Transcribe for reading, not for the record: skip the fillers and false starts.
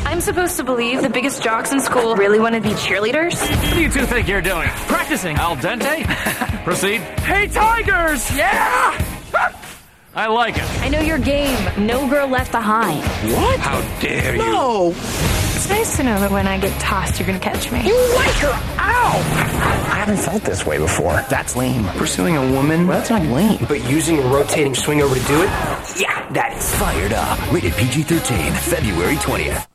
I'm supposed to believe the biggest jocks in school really want to be cheerleaders? What do you two think you're doing? Practicing al dente? Proceed. Hey, Tigers! Yeah! I like it. I know your game. No girl left behind. What? How dare you? No! It's nice to know that when I get tossed, you're going to catch me. You like her! Ow! I haven't felt this way before. That's lame. Pursuing a woman? Well, that's not lame. But using a rotating swing over to do it? Yeah, that is. Fired Up. Rated PG-13. February 20th.